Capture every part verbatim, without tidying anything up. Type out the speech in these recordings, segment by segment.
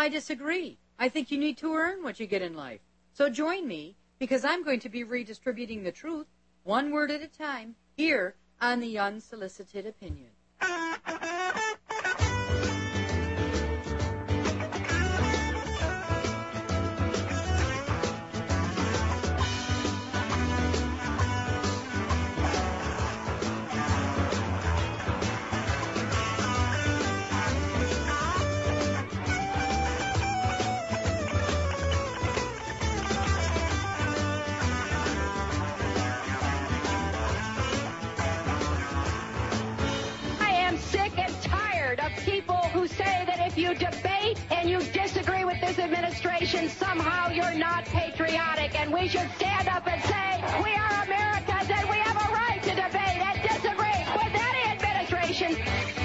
I disagree. I think you need to earn what you get in life. So join me, because I'm going to be redistributing the truth, one word at a time, here on The Unsolicited Opinion. If you debate and you disagree with this administration, somehow you're not patriotic, and we should stand up and say, we are Americans and we have a right to debate and disagree with any administration.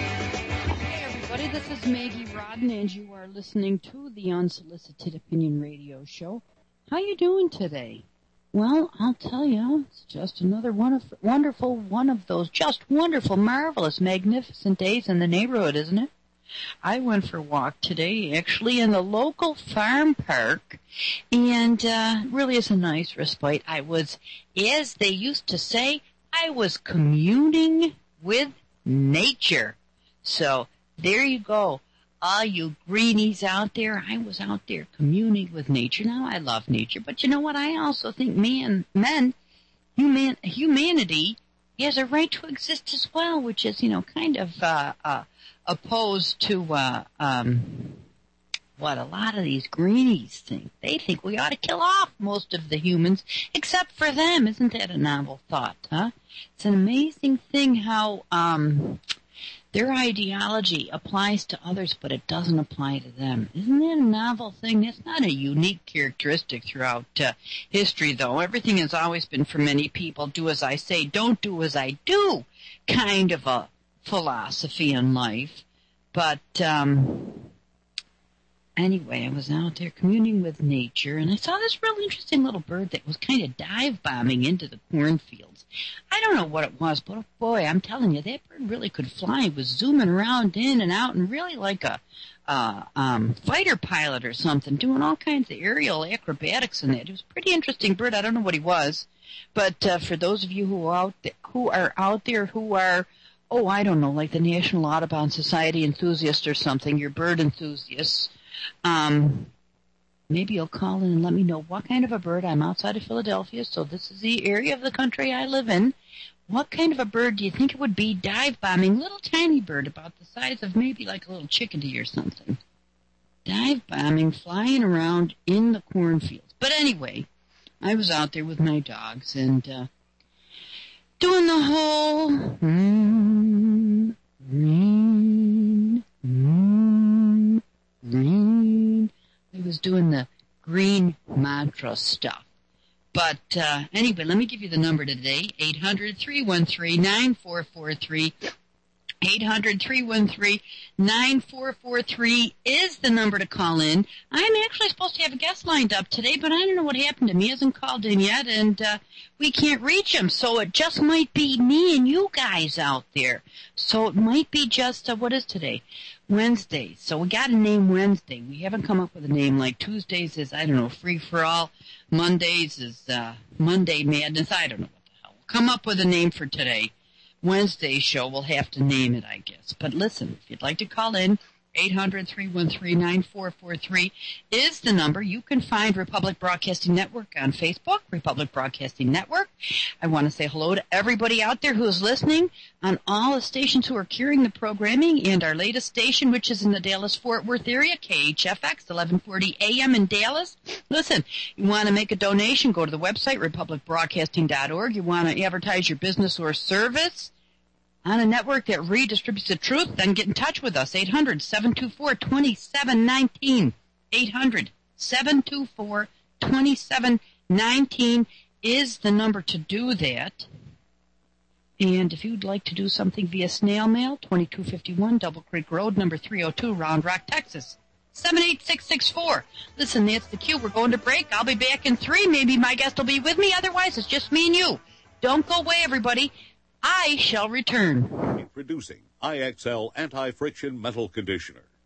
Hey everybody, this is Maggie Rodden, and you are listening to the Unsolicited Opinion Radio Show. How you doing today? Well, I'll tell you, it's just another one of, wonderful one of those just wonderful, marvelous, magnificent days in the neighborhood, isn't it? I went for a walk today, actually, in the local farm park, and uh really is a nice respite. I was, as they used to say, I was communing with nature. So, there you go. All you greenies out there, I was out there communing with nature. Now, I love nature, but you know what? I also think man, men, human, humanity has a right to exist as well, which is, you know, kind of, uh, uh, opposed to uh um what a lot of these greenies think. They think we ought to kill off most of the humans except for them. Isn't that a novel thought, huh? It's an amazing thing how um their ideology applies to others, but it doesn't apply to them. Isn't that a novel thing? It's not a unique characteristic throughout uh, history, though. Everything has always been, for many people, do as I say, don't do as I do, kind of a philosophy in life. But um anyway, I was out there communing with nature, and I saw this real interesting little bird that was kind of dive bombing into the cornfields. I don't know what it was, but oh boy, I'm telling you, that bird really could fly. It was zooming around in and out, and really like a uh um fighter pilot or something, doing all kinds of aerial acrobatics in that. It was a pretty interesting bird. I don't know what he was, but uh, for those of you who are out th- who are out there who are oh, I don't know, like the National Audubon Society enthusiast or something, your bird enthusiasts, um, maybe you'll call in and let me know what kind of a bird. I'm outside of Philadelphia, so this is the area of the country I live in. What kind of a bird do you think it would be dive bombing? Little tiny bird about the size of maybe like a little chickadee or something. Dive bombing, flying around in the cornfields. But anyway, I was out there with my dogs, and uh, doing the whole mm, green, mm, green. I was doing the green mantra stuff. But uh, anyway, let me give you the number today, eight hundred, three one three, nine four four three. eight hundred, three one three, nine four four three is the number to call in. I'm actually supposed to have a guest lined up today, but I don't know what happened to me. He hasn't called in yet, and uh, we can't reach him. So it just might be me and you guys out there. So it might be just, uh, what is today? Wednesday. So we got a name Wednesday. We haven't come up with a name. Like Tuesdays is, I don't know, free for all. Mondays is uh, Monday Madness. I don't know what the hell. We'll come up with a name for today. Wednesday's show, we'll have to name it, I guess. But listen, if you'd like to call in, eight hundred, three one three, nine four four three is the number. You can find Republic Broadcasting Network on Facebook, Republic Broadcasting Network. I want to say hello to everybody out there who is listening on all the stations who are carrying the programming, and our latest station, which is in the Dallas-Fort Worth area, K H F X, eleven forty A M in Dallas. Listen, you want to make a donation, go to the website, republic broadcasting dot org. You want to advertise your business or service on a network that redistributes the truth, then get in touch with us, eight hundred, seven two four, two seven one nine. eight hundred, seven two four, two seven one nine is the number to do that. And if you'd like to do something via snail mail, twenty-two fifty-one Double Creek Road, number three oh two, Round Rock, Texas, seven eight six six four. Listen, that's the cue. We're going to break. I'll be back in three. Maybe my guest will be with me. Otherwise, it's just me and you. Don't go away, everybody. I shall return. Producing I X L Anti-Friction Metal Conditioner.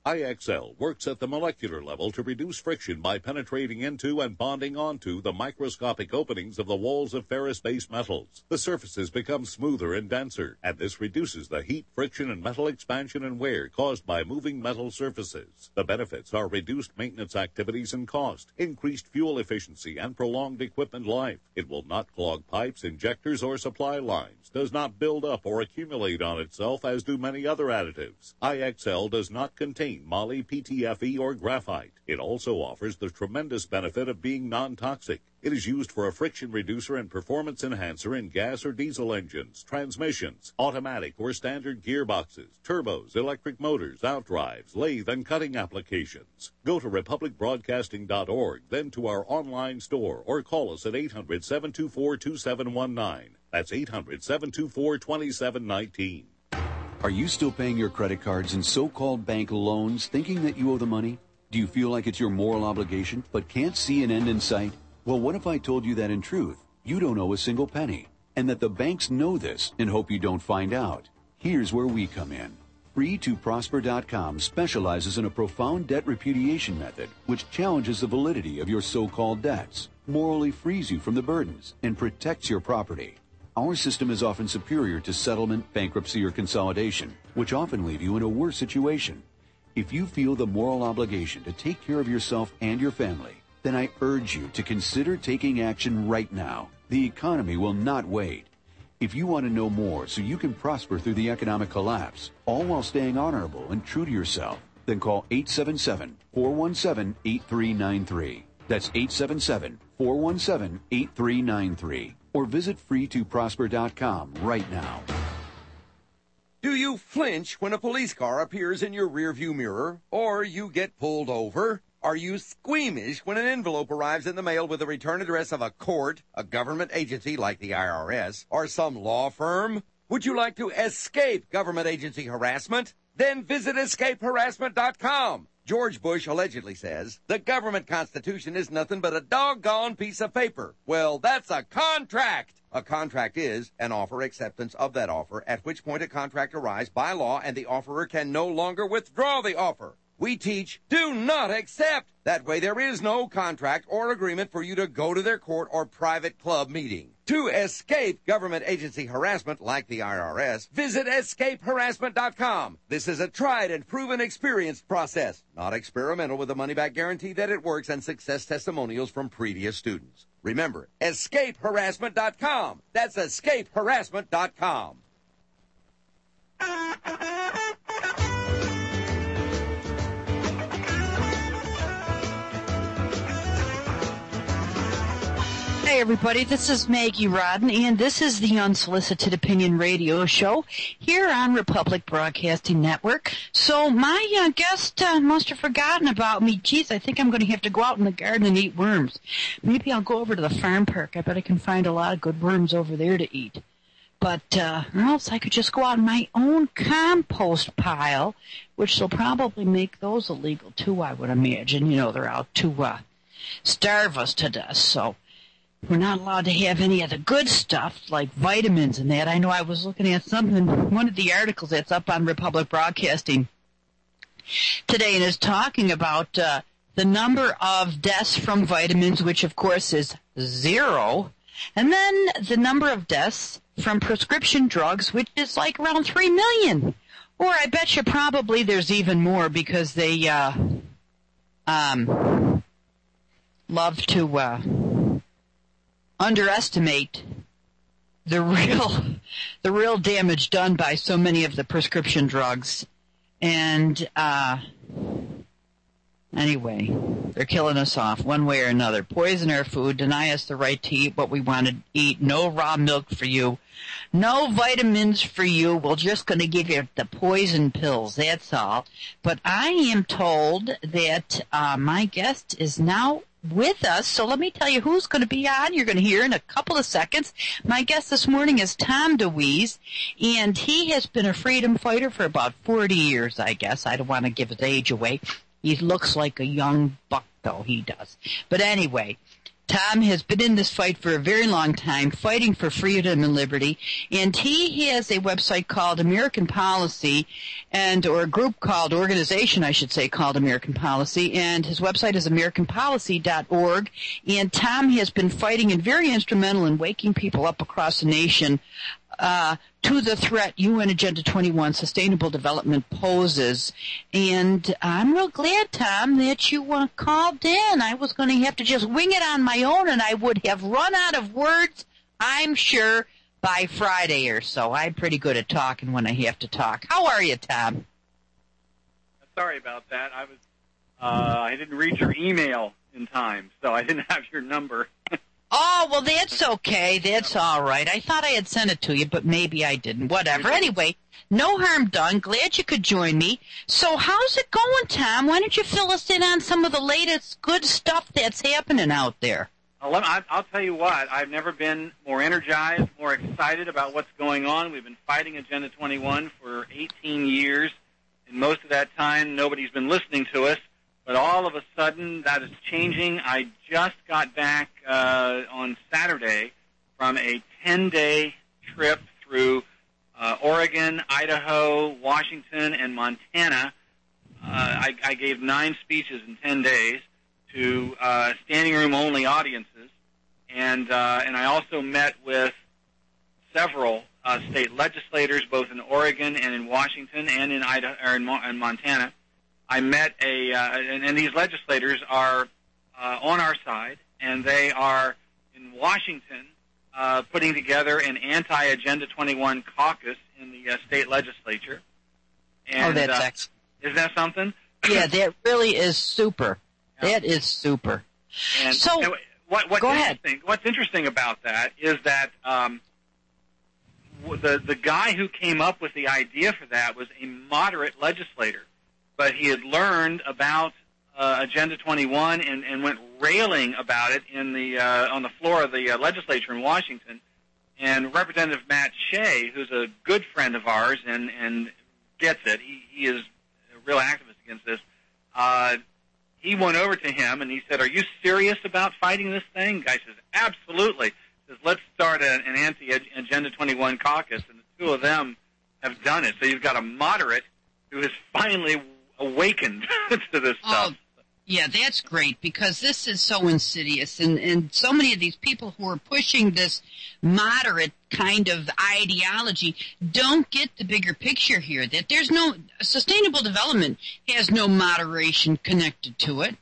I X L works at the molecular level to reduce friction by penetrating into and bonding onto the microscopic openings of the walls of ferrous-based metals. The surfaces become smoother and denser, and this reduces the heat, friction, and metal expansion and wear caused by moving metal surfaces. The benefits are reduced maintenance activities and cost, increased fuel efficiency, and prolonged equipment life. It will not clog pipes, injectors, or supply lines, does not build up or accumulate on itself as do many other additives. I X L does not contain moly, P T F E, or graphite. It also offers the tremendous benefit of being non-toxic. It is used for a friction reducer and performance enhancer in gas or diesel engines, transmissions, automatic or standard gearboxes, turbos, electric motors, outdrives, lathe, and cutting applications. Go to republic broadcasting dot org, then to our online store, or call us at eight hundred, seven two four, two seven one nine. That's eight hundred, seven two four, two seven one nine. Are you still paying your credit cards and so-called bank loans thinking that you owe the money? Do you feel like it's your moral obligation but can't see an end in sight? Well, what if I told you that in truth, you don't owe a single penny, and that the banks know this and hope you don't find out? Here's where we come in. free to prosper dot com specializes in a profound debt repudiation method which challenges the validity of your so-called debts, morally frees you from the burdens, and protects your property. Our system is often superior to settlement, bankruptcy, or consolidation, which often leave you in a worse situation. If you feel the moral obligation to take care of yourself and your family, then I urge you to consider taking action right now. The economy will not wait. If you want to know more so you can prosper through the economic collapse, all while staying honorable and true to yourself, then call eight seven seven, four one seven, eight three nine three. That's eight seven seven, four one seven, eight three nine three. Or visit free to prosper dot com right now. Do you flinch when a police car appears in your rearview mirror, or you get pulled over? Are you squeamish when an envelope arrives in the mail with the return address of a court, a government agency like the I R S, or some law firm? Would you like to escape government agency harassment? Then visit escape harassment dot com. George Bush allegedly says, the government constitution is nothing but a doggone piece of paper. Well, that's a contract. A contract is an offer acceptance of that offer, at which point a contract arrives by law and the offerer can no longer withdraw the offer. We teach, do not accept. That way there is no contract or agreement for you to go to their court or private club meeting. To escape government agency harassment like the I R S, visit escape harassment dot com. This is a tried and proven experienced process, not experimental, with a money-back guarantee that it works and success testimonials from previous students. Remember, escape harassment dot com. That's escape harassment dot com. Hey everybody, this is Maggie Rodden, and this is the Unsolicited Opinion Radio Show here on Republic Broadcasting Network. So my uh, guest uh, must have forgotten about me. Geez, I think I'm going to have to go out in the garden and eat worms. Maybe I'll go over to the farm park. I bet I can find a lot of good worms over there to eat. But uh, or else I could just go out in my own compost pile, which will probably make those illegal too, I would imagine. You know, they're out to uh, starve us to death, so we're not allowed to have any of the good stuff like vitamins and that. I know I was looking at something, one of the articles that's up on Republic Broadcasting today, and is talking about uh, the number of deaths from vitamins, which of course is zero, and then the number of deaths from prescription drugs, which is like around three million. Or I bet you probably there's even more because they uh, um, love to Uh, underestimate the real the real damage done by so many of the prescription drugs. And uh anyway, they're killing us off one way or another. Poison our food, deny us the right to eat what we want to eat, no raw milk for you, no vitamins for you, we're just going to give you the poison pills, that's all. But I am told that uh my guest is now with us, so let me tell you who's going to be on. You're going to hear in a couple of seconds. My guest this morning is Tom DeWeese, and he has been a freedom fighter for about forty years, I guess. I don't want to give his age away. He looks like a young buck, though, he does. But anyway, Tom has been in this fight for a very long time, fighting for freedom and liberty, and he has a website called American Policy, and or a group called, organization I should say, called American Policy, and his website is american policy dot org, and Tom has been fighting and very instrumental in waking people up across the nation uh, to the threat U N Agenda twenty-one Sustainable Development poses. And I'm real glad, Tom, that you uh, called in. I was going to have to just wing it on my own, and I would have run out of words, I'm sure, by Friday or so. I'm pretty good at talking when I have to talk. How are you, Tom? Sorry about that. I was uh, I didn't read your email in time, so I didn't have your number. Oh, well, that's okay. That's all right. I thought I had sent it to you, but maybe I didn't. Whatever. Anyway, no harm done. Glad you could join me. So how's it going, Tom? Why don't you fill us in on some of the latest good stuff that's happening out there? I'll, I'll tell you what. I've never been more energized, more excited about what's going on. We've been fighting Agenda twenty-one for eighteen years, and most of that time nobody's been listening to us. But all of a sudden, that is changing. I just got back uh, on Saturday from a ten-day trip through uh, Oregon, Idaho, Washington, and Montana. Uh, I, I gave nine speeches in ten days to uh, standing room only audiences, and uh, and I also met with several uh, state legislators, both in Oregon and in Washington and in Idaho or in, Mo- in Montana. I met a, uh, and, and these legislators are uh, on our side, and they are in Washington uh, putting together an anti-Agenda twenty-one caucus in the uh, state legislature. And, oh, that's uh, excellent. Isn't that something? Yeah, that really is super. Yeah. That is super. And, so, and what, what's go interesting, ahead. What's interesting about that is that um, the the guy who came up with the idea for that was a moderate legislator. But he had learned about uh, Agenda twenty-one and, and went railing about it in the uh, on the floor of the uh, legislature in Washington. And Representative Matt Shea, who's a good friend of ours and, and gets it, he, he is a real activist against this, uh, he went over to him and he said, "Are you serious about fighting this thing?" The guy says, "Absolutely." He says, "Let's start a, an anti-Agenda twenty-one caucus." And the two of them have done it. So you've got a moderate who has finally awakened to this stuff. Oh, yeah, that's great, because this is so insidious, and, and so many of these people who are pushing this moderate kind of ideology don't get the bigger picture here, that there's no, sustainable development has no moderation connected to it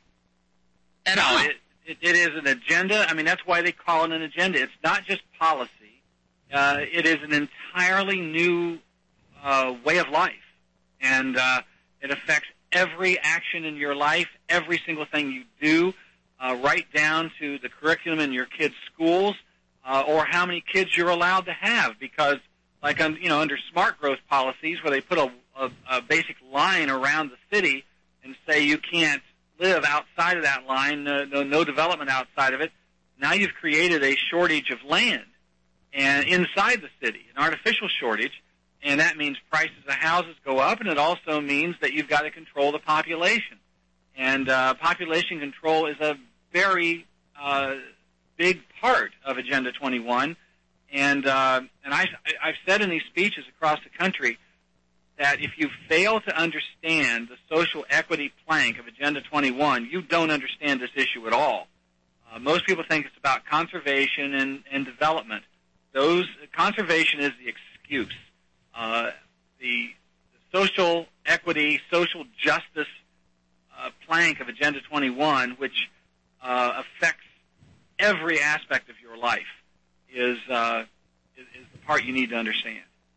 at no, all. It, it, it is an agenda. I mean, that's why they call it an agenda. It's not just policy. Uh, it is an entirely new uh, way of life, and uh, it affects every action in your life, every single thing you do, uh, right down to the curriculum in your kids' schools, uh, or how many kids you're allowed to have. Because, like, um, you know, under smart growth policies, where they put a, a, a basic line around the city and say you can't live outside of that line, no, no, no development outside of it. Now you've created a shortage of land, and inside the city, an artificial shortage. And that means prices of houses go up, and it also means that you've got to control the population. And uh, population control is a very uh, big part of Agenda twenty-one. And uh, and I, I've said in these speeches across the country that if you fail to understand the social equity plank of Agenda twenty-one, you don't understand this issue at all. Uh, most people think it's about conservation and, and development. Those conservation is the excuse. Uh, the, the social equity, social justice uh, plank of Agenda twenty-one, which uh, affects every aspect of your life, is, uh, is is the part you need to understand.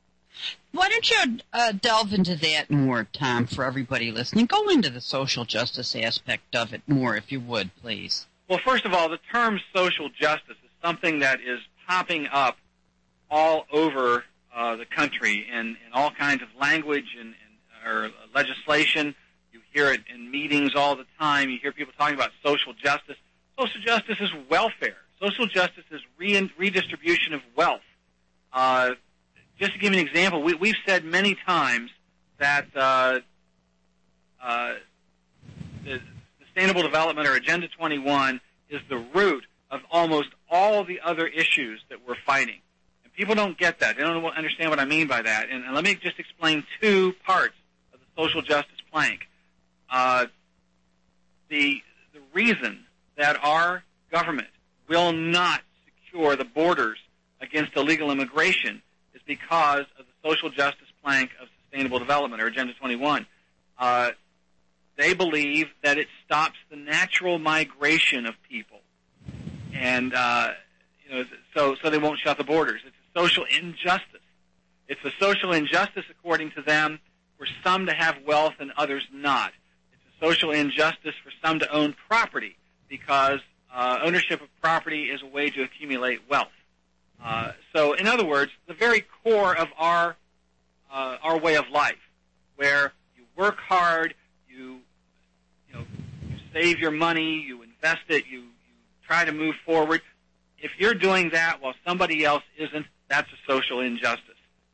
Why don't you uh, delve into that more, Tom, for everybody listening? Go into the social justice aspect of it more, if you would, please. Well, first of all, the term social justice is something that is popping up all over Uh, the country in, in all kinds of language and, and or legislation. You hear it in meetings all the time. You hear people talking about social justice. Social justice is welfare. Social justice is re- redistribution of wealth. Uh, just to give you an example, we, we've said many times that uh, uh, the Sustainable Development or Agenda twenty-one is the root of almost all the other issues that we're fighting. And people don't get that. They don't understand what I mean by that. And, and let me just explain two parts of the social justice plank. Uh, the, the reason that our government will not secure the borders against illegal immigration is because of the social justice plank of sustainable development, or Agenda twenty-one. Uh, they believe that it stops the natural migration of people. And, uh, you know, so, so they won't shut the borders. It's a social injustice. It's a social injustice, according to them, for some to have wealth and others not. It's a social injustice for some to own property because uh, ownership of property is a way to accumulate wealth. Uh, so, in other words, the very core of our uh, our way of life, where you work hard, you you know, you save your money, you invest it, you, you try to move forward. If you're doing that while somebody else isn't, that's a social injustice.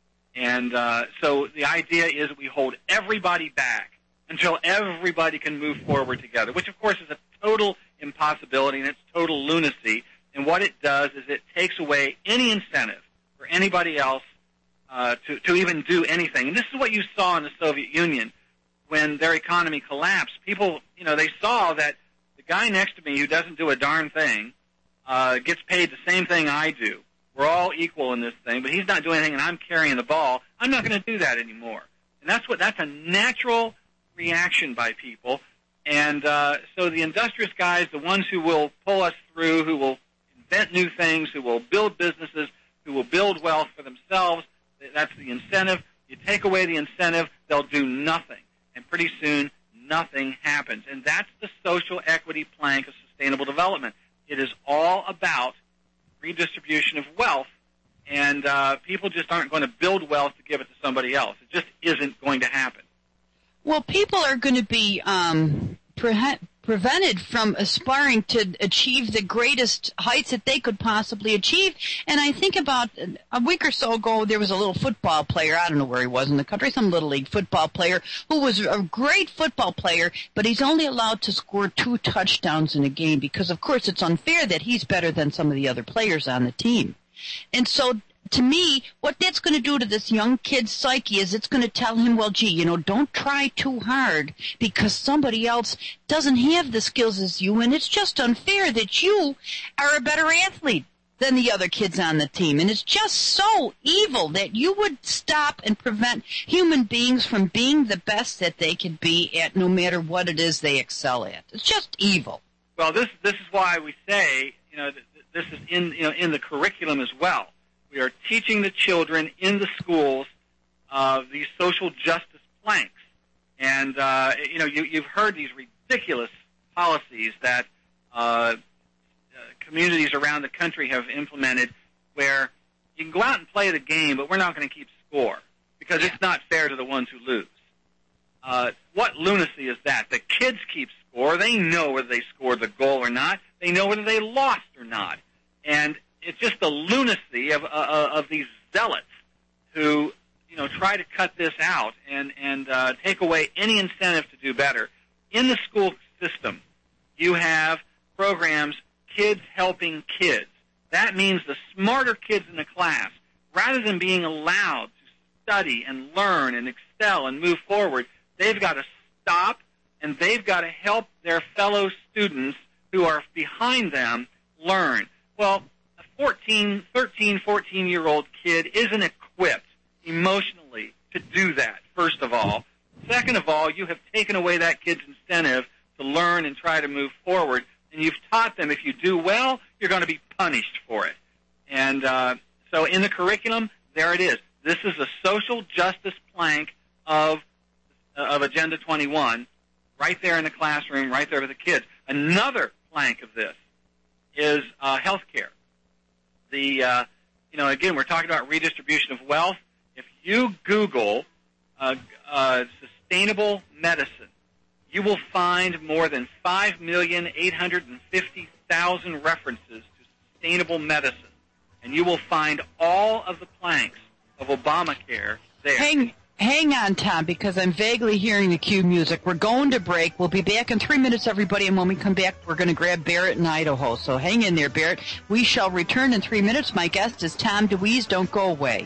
And uh, so the idea is that we hold everybody back until everybody can move forward together, which, of course, is a total impossibility and it's total lunacy. And what it does is it takes away any incentive for anybody else uh, to, to even do anything. And this is what you saw in the Soviet Union when their economy collapsed. People, you know, they saw that the guy next to me who doesn't do a darn thing uh, gets paid the same thing I do. We're all equal in this thing, but he's not doing anything and I'm carrying the ball. I'm not going to do that anymore. And that's what that's a natural reaction by people. And uh, so the industrious guys, the ones who will pull us through, who will invent new things, who will build businesses, who will build wealth for themselves, that's the incentive. You take away the incentive, they'll do nothing. And pretty soon, nothing happens. And that's the social equity plank of sustainable development. It is all about redistribution of wealth, and uh, people just aren't going to build wealth to give it to somebody else. It just isn't going to happen. Well, people are going to be um, pre- prevented from aspiring to achieve the greatest heights that they could possibly achieve. And I think about a week or so ago, there was a little football player, I don't know where he was in the country, some little league football player, who was a great football player, but he's only allowed to score two touchdowns in a game because, of course, it's unfair that he's better than some of the other players on the team. And so, to me, what that's going to do to this young kid's psyche is it's going to tell him, well, gee, you know, don't try too hard because somebody else doesn't have the skills as you, and it's just unfair that you are a better athlete than the other kids on the team. And it's just so evil that you would stop and prevent human beings from being the best that they could be at no matter what it is they excel at. It's just evil. Well, this this is why we say, you know, this is in you know in the curriculum as well. We are teaching the children in the schools uh, these social justice planks. And, uh, you know, you, you've heard these ridiculous policies that uh, uh, communities around the country have implemented where you can go out and play the game, but we're not going to keep score because it's not fair to the ones who lose. Uh, what lunacy is that? The kids keep score. They know whether they scored the goal or not. They know whether they lost or not. And it's just the lunacy of uh, of these zealots who, you know, try to cut this out and and uh, take away any incentive to do better. In the school system, you have programs, Kids Helping Kids. That means the smarter kids in the class, rather than being allowed to study and learn and excel and move forward, they've got to stop and they've got to help their fellow students who are behind them learn. Well, fourteen, thirteen, fourteen-year-old kid isn't equipped emotionally to do that, first of all. Second of all, you have taken away that kid's incentive to learn and try to move forward, and you've taught them if you do well, you're going to be punished for it. And uh, so in the curriculum, there it is. This is a social justice plank of, uh, of Agenda twenty-one, right there in the classroom, right there with the kids. Another plank of this is uh, health care. The, uh, you know, again, we're talking about redistribution of wealth. If you Google uh, uh, sustainable medicine, you will find more than five million eight hundred fifty thousand references to sustainable medicine. And you will find all of the planks of Obamacare there. Hang, hang on, Tom, because I'm vaguely hearing the cue music. We're going to break. We'll be back in three minutes, everybody, and when we come back, we're going to grab Barrett in Idaho. So hang in there, Barrett. We shall return in three minutes. My guest is Tom DeWeese. Don't go away.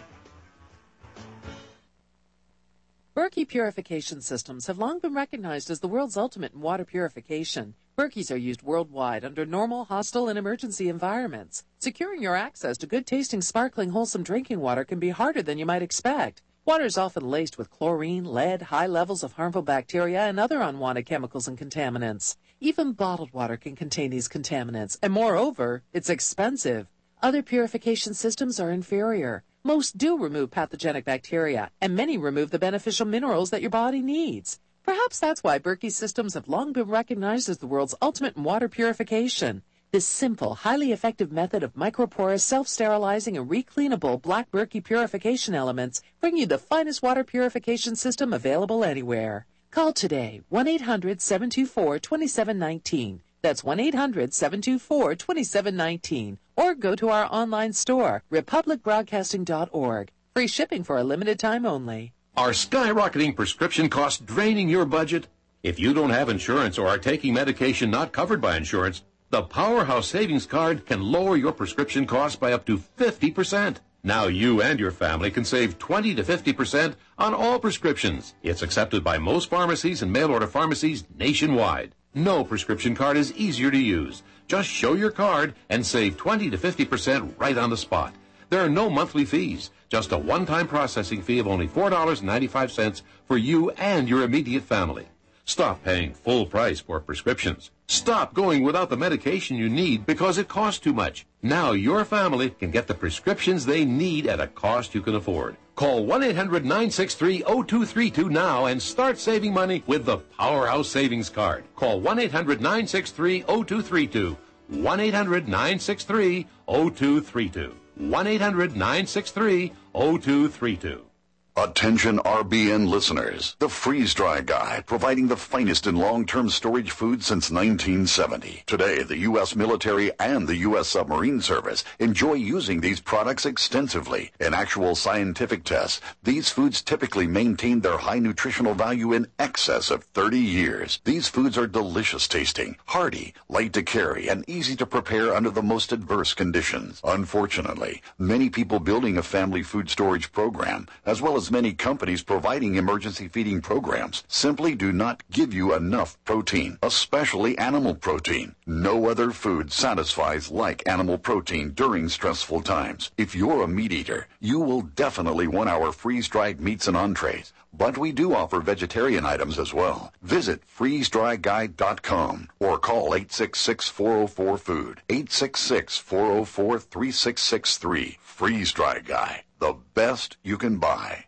Berkey purification systems have long been recognized as the world's ultimate in water purification. Berkeys are used worldwide under normal, hostile, and emergency environments. Securing your access to good-tasting, sparkling, wholesome drinking water can be harder than you might expect. Water is often laced with chlorine, lead, high levels of harmful bacteria, and other unwanted chemicals and contaminants. Even bottled water can contain these contaminants, and moreover, it's expensive. Other purification systems are inferior. Most do remove pathogenic bacteria, and many remove the beneficial minerals that your body needs. Perhaps that's why Berkey systems have long been recognized as the world's ultimate in water purification. This simple, highly effective method of microporous, self-sterilizing, and recleanable black Berkey purification elements bring you the finest water purification system available anywhere. Call today, one eight hundred seven two four two seven one nine. That's one eight hundred seven two four two seven one nine. Or go to our online store, republic broadcasting dot org. Free shipping for a limited time only. Are skyrocketing prescription costs draining your budget? If you don't have insurance or are taking medication not covered by insurance, the Powerhouse Savings Card can lower your prescription costs by up to fifty percent. Now you and your family can save twenty to fifty percent on all prescriptions. It's accepted by most pharmacies and mail-order pharmacies nationwide. No prescription card is easier to use. Just show your card and save twenty to fifty percent right on the spot. There are no monthly fees, just a one-time processing fee of only four dollars and ninety-five cents for you and your immediate family. Stop paying full price for prescriptions. Stop going without the medication you need because it costs too much. Now your family can get the prescriptions they need at a cost you can afford. Call one eight hundred nine six three zero two three two now and start saving money with the Powerhouse Savings Card. Call one eight hundred nine six three zero two three two. one eight hundred nine six three zero two three two. one eight hundred nine six three zero two three two. Attention R B N listeners. The Freeze Dry Guy, providing the finest in long-term storage food since nineteen seventy. Today, the U S military and the U S submarine service enjoy using these products extensively. In actual scientific tests, these foods typically maintain their high nutritional value in excess of thirty years. These foods are delicious tasting, hearty, light to carry, and easy to prepare under the most adverse conditions. Unfortunately, many people building a family food storage program, as well as many companies providing emergency feeding programs, simply do not give you enough protein, especially animal protein. No other food satisfies like animal protein during stressful times. If you're a meat eater, you will definitely want our freeze-dried meats and entrees, but we do offer vegetarian items as well. Visit freeze dry guide dot com or call eight six six, four zero four, food, eight six six, four zero four, three six six three. Freeze Dry Guy, the best you can buy.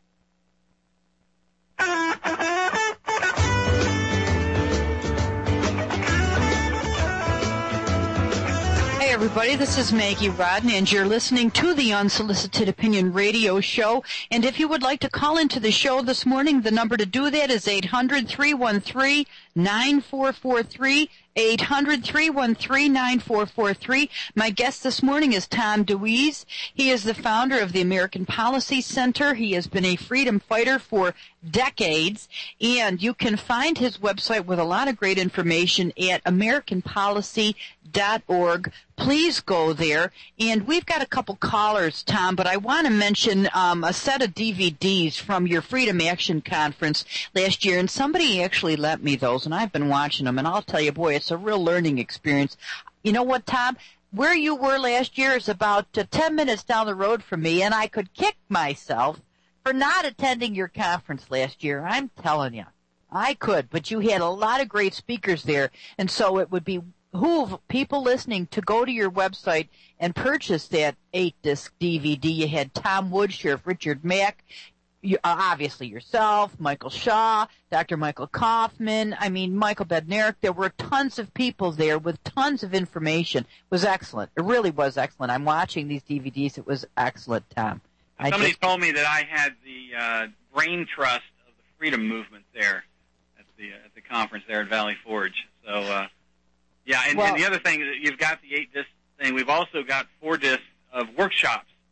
Hey everybody, this is Maggie Rodden, and you're listening to the Unsolicited Opinion Radio Show. And if you would like to call into the show this morning, the number to do that is eight hundred, three one three, nine four four three, eight hundred, three one three, nine four four three. My guest this morning is Tom DeWeese. He is the founder of the American Policy Center. He has been a freedom fighter for decades, and you can find his website with a lot of great information at american policy dot org. Please go there. And we've got a couple callers, Tom, but I want to mention um, a set of D V Ds from your Freedom Action Conference last year, and somebody actually lent me those, and I've been watching them, and I'll tell you, boy, it's a real learning experience. You know what, Tom? Where you were last year is about uh, ten minutes down the road from me, and I could kick myself for not attending your conference last year. I'm telling you, I could, but you had a lot of great speakers there, and so it would be behoove people listening to go to your website and purchase that eight-disc D V D. You had Tom Woods, Sheriff Richard Mack, you, uh, obviously yourself, Michael Shaw, Doctor Michael Kaufman, I mean, Michael Bednarik. There were tons of people there with tons of information. It was excellent. It really was excellent. I'm watching these D V Ds. It was excellent, Tom. I Somebody just, told me that I had the uh, brain trust of the freedom movement there at the uh, at the conference there at Valley Forge. So, uh, yeah, and, well, and the other thing is that you've got the eight-disc thing. We've also got four discs of workshops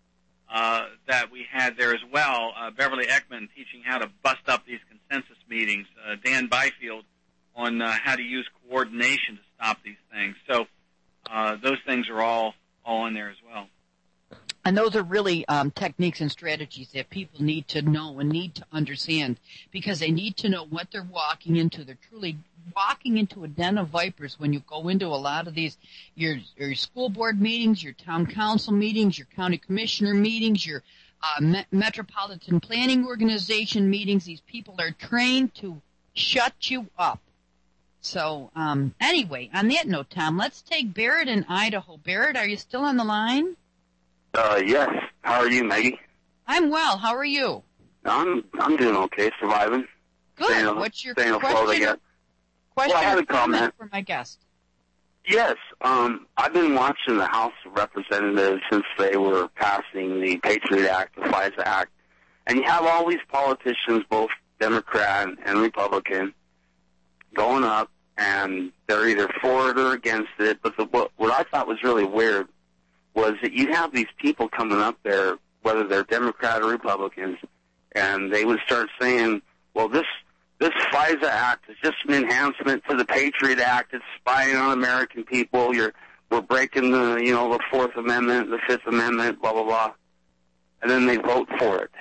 uh, that we had there as well. Uh, Beverly Eckman teaching how to bust up these consensus meetings. Uh, Dan Byfield on uh, how to use coordination to stop these things. So uh, those things are all, all in there as well. And those are really um, techniques and strategies that people need to know and need to understand, because they need to know what they're walking into. They're truly walking into a den of vipers when you go into a lot of these, your, your school board meetings, your town council meetings, your county commissioner meetings, your uh, me- metropolitan planning organization meetings. These people are trained to shut you up. So um, anyway, on that note, Tom, let's take Barrett in Idaho. Barrett, are you still on the line? Uh, yes. How are you, Maggie? I'm well. How are you? I'm I'm doing okay, surviving. Good. Staying, What's your staying question? afloat, I guess. Question well, I had or a comment. comment for my guest? Yes. Um, I've been watching the House of Representatives since they were passing the Patriot Act, the FISA Act, and you have all these politicians, both Democrat and Republican, going up, and they're either for it or against it. But the, what, what I thought was really weird was that you have these people coming up there, whether they're Democrat or Republicans, and they would start saying, well, this this FISA Act is just an enhancement to the Patriot Act. It's spying on American people. You're we're breaking the you know the Fourth Amendment, the Fifth Amendment, blah blah blah, and then they vote for it.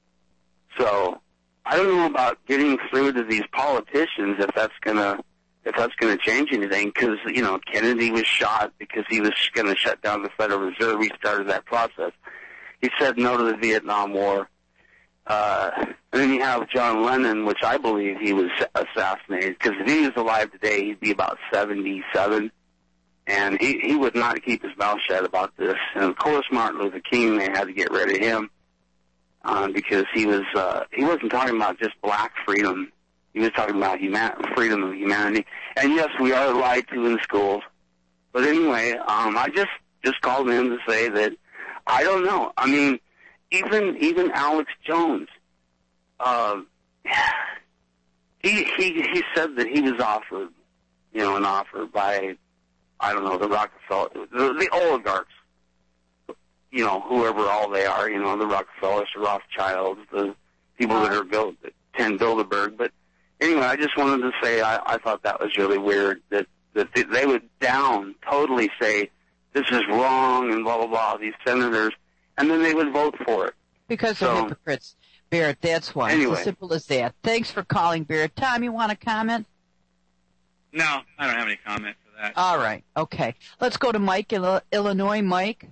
So I don't know about getting through to these politicians if that's gonna if that's going to change anything, because, you know, Kennedy was shot because he was going to shut down the Federal Reserve. He started that process. He said no to the Vietnam War. Uh, and then you have John Lennon, which I believe he was assassinated, because if he was alive today, he'd be about seventy-seven. And he, he would not keep his mouth shut about this. And, of course, Martin Luther King, they had to get rid of him uh, because he, was, uh, he wasn't talking about just black freedom. He was talking about human- freedom of humanity. And, yes, we are lied to in schools. But anyway, um, I just, just called in to say that I don't know. I mean, even even Alex Jones, uh, he, he, he said that he was offered, you know, an offer by, I don't know, the Rockefeller, the, the oligarchs, you know, whoever all they are, you know, the Rockefellers, the Rothschilds, the people that are built, Ten Bilderberg. But anyway, I just wanted to say I, I thought that was really weird that, that they would down totally say this is wrong and blah, blah, blah, these senators, and then they would vote for it. Because so, they're hypocrites, Barrett, that's why. Anyway. It's as simple as that. Thanks for calling, Barrett. Tom, you want to comment? No, I don't have any comment for that. All right, okay. Let's go to Mike in Illinois. Mike?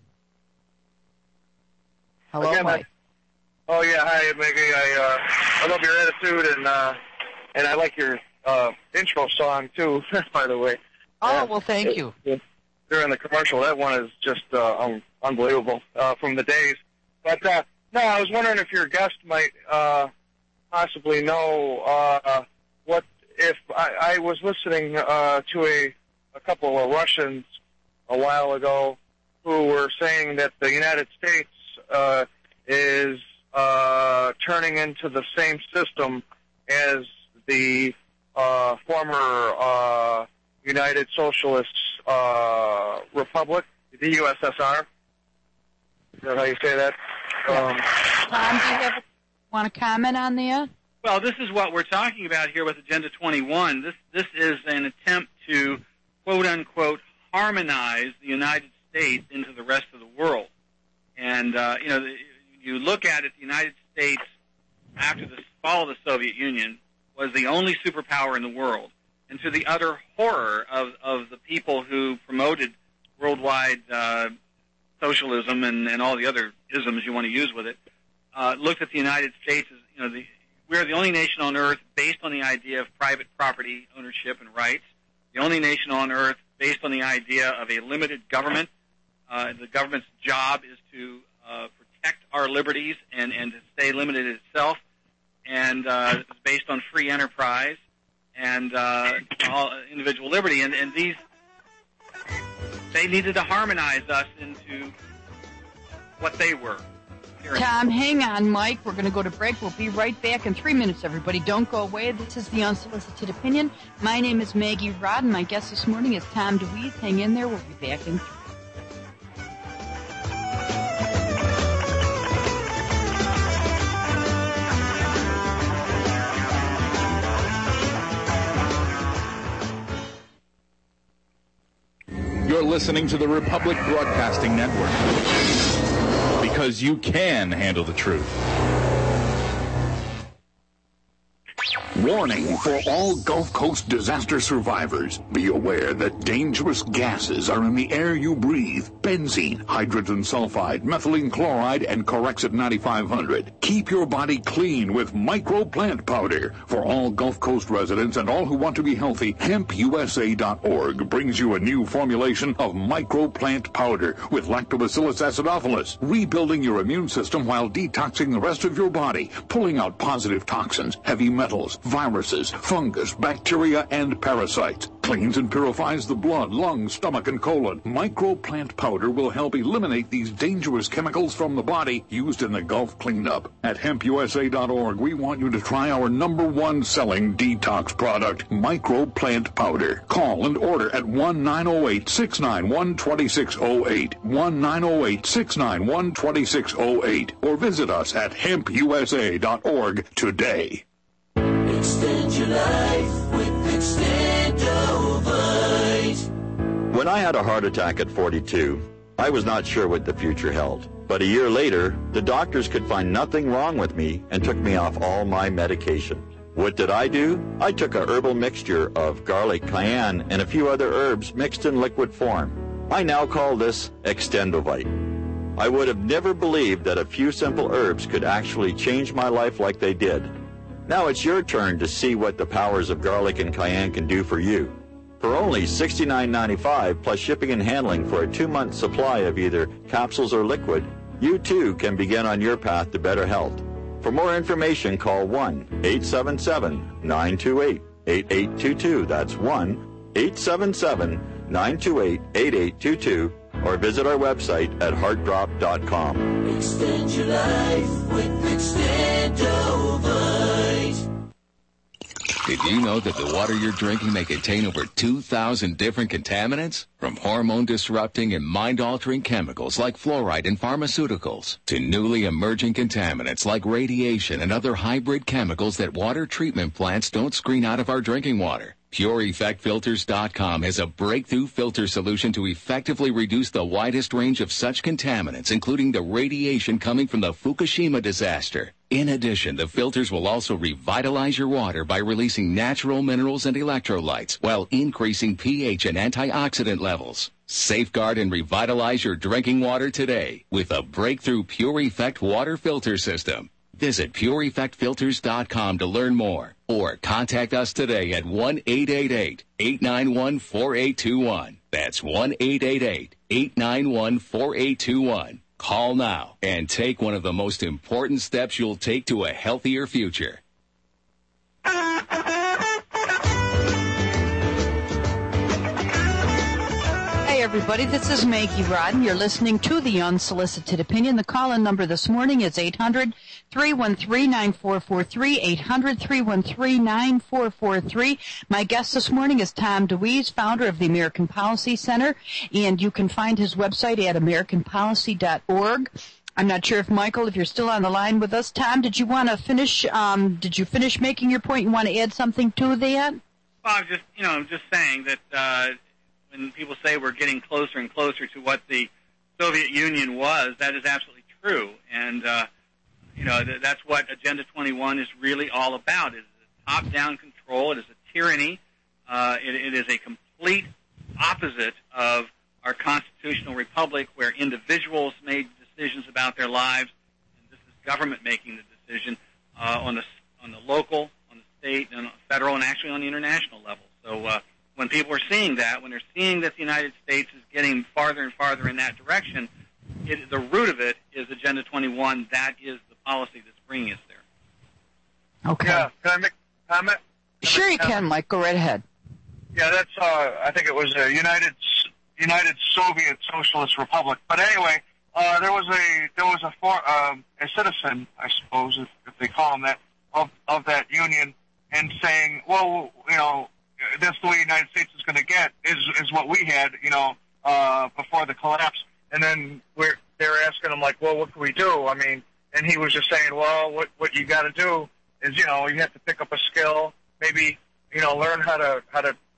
Hello, Again, Mike. I, oh, yeah, hi, Maggie. I, uh, I love your attitude, and uh, and I like your uh, intro song, too, by the way. Oh, and well, thank it, you. It, during the commercial, that one is just uh, un- unbelievable uh, from the days. But, uh, no, I was wondering if your guest might uh, possibly know uh, what if I, I was listening uh, to a, a couple of Russians a while ago who were saying that the United States uh, is uh, turning into the same system as the uh, former uh, United Socialist uh, Republic, the U S S R. Is that how you say that? Um, Tom, do you have, want to comment on that? Well, this is what we're talking about here with Agenda twenty-one. This this is an attempt to, quote unquote, harmonize the United States into the rest of the world. And uh, you know, the, you look at it, the United States, after the fall of the Soviet Union, was the only superpower in the world. And to the utter horror of, of the people who promoted worldwide uh, socialism and, and all the other isms you want to use with it, uh, looked at the United States as, you know, the, we're the only nation on earth based on the idea of private property ownership and rights, the only nation on earth based on the idea of a limited government. Uh, the government's job is to uh, protect our liberties and, and to stay limited itself, and uh, it's based on free enterprise and uh, all, individual liberty. And, and these, they needed to harmonize us into what they were. Tom, hang on, Mike. We're going to go to break. We'll be right back in three minutes, everybody. Don't go away. This is The Unsolicited Opinion. My name is Maggie Rod, and my guest this morning is Tom DeWeese. Hang in there. We'll be back in three. You're listening to the Republic Broadcasting Network. Because you can handle the truth. Warning for all Gulf Coast disaster survivors. Be aware that dangerous gases are in the air you breathe. Benzene, hydrogen sulfide, methylene chloride, and Corexit ninety-five hundred. Keep your body clean with microplant powder. For all Gulf Coast residents and all who want to be healthy, hemp U S A dot org brings you a new formulation of microplant powder with lactobacillus acidophilus, rebuilding your immune system while detoxing the rest of your body, pulling out positive toxins, heavy metals, viruses, fungus, bacteria, and parasites. Cleans and purifies the blood, lungs, stomach, and colon. Microplant powder will help eliminate these dangerous chemicals from the body used in the Gulf cleanup. At hemp U S A dot org, we want you to try our number one selling detox product, Microplant Powder. Call and order at one nine zero eight, six nine one, two six zero eight, one nine zero eight, six nine one, two six zero eight, or visit us at hemp U S A dot org today. Extend your life with Extendovite. When I had a heart attack at forty-two, I was not sure what the future held. But a year later, the doctors could find nothing wrong with me and took me off all my medication. What did I do? I took a herbal mixture of garlic, cayenne, and a few other herbs mixed in liquid form. I now call this Extendovite. I would have never believed that a few simple herbs could actually change my life like they did. Now it's your turn to see what the powers of garlic and cayenne can do for you. For only sixty-nine ninety-five plus shipping and handling for a two-month supply of either capsules or liquid, you too can begin on your path to better health. For more information, call one eight seven seven, nine two eight, eight eight two two. That's one eight seven seven, nine two eight, eight eight two two, or visit our website at heart drop dot com. Extend your life with Extendovite. Did you know that the water you're drinking may contain over two thousand different contaminants? From hormone-disrupting and mind-altering chemicals like fluoride and pharmaceuticals to newly emerging contaminants like radiation and other hybrid chemicals that water treatment plants don't screen out of our drinking water. Pure Effect Filters dot com has a breakthrough filter solution to effectively reduce the widest range of such contaminants, including the radiation coming from the Fukushima disaster. In addition, the filters will also revitalize your water by releasing natural minerals and electrolytes while increasing pH and antioxidant levels. Safeguard and revitalize your drinking water today with a breakthrough Pure Effect water filter system. Visit Pure Effect Filters dot com to learn more, or contact us today at one eight eight eight, eight nine one, four eight two one. That's one eight eight eight, eight nine one, four eight two one. Call now and take one of the most important steps you'll take to a healthier future. Hey everybody, this is Maggie Rodden. You're listening to The Unsolicited Opinion. The call-in number this morning is eight hundred, three one three, nine four four three, eight hundred, three one three, nine four four three. My guest this morning is Tom DeWeese, founder of the American Policy Center, and you can find his website at american policy dot org. I'm not sure if, Michael, if you're still on the line with us. Tom, did you want to finish, um, did you finish making your point? You want to add something to that? Well, I was just, you know, just saying that, uh, when people say we're getting closer and closer to what the Soviet Union was, that is absolutely true. And, uh, you know, th- that's what Agenda twenty-one is really all about. It is a top-down control. It is a tyranny. Uh, it, it is a complete opposite of our constitutional republic where individuals made decisions about their lives, and this is government making the decision uh, on the on the local, on the state, and on the federal, and actually on the international level. So uh, when people are seeing that, when they're seeing that the United States is getting farther and farther in that direction, it, the root of it is Agenda twenty-one. That is the policy that's bringing us there. Okay. Yeah, can I make a comment? Can Sure you comment? can, Mike. Go right ahead. Yeah, that's, uh, I think it was a United United Soviet Socialist Republic. But anyway, uh, there was a, there was a, for, um, a citizen, I suppose, if, if they call him that, of, of that union, and saying, well, you know, that's the way the United States is going to get, is, is what we had, you know, uh, before the collapse. And then we're, they were asking him, like, well, what can we do? I mean, and he was just saying, well, what, what you got to do is, you know, you have to pick up a skill, maybe, you know, learn how to, how to,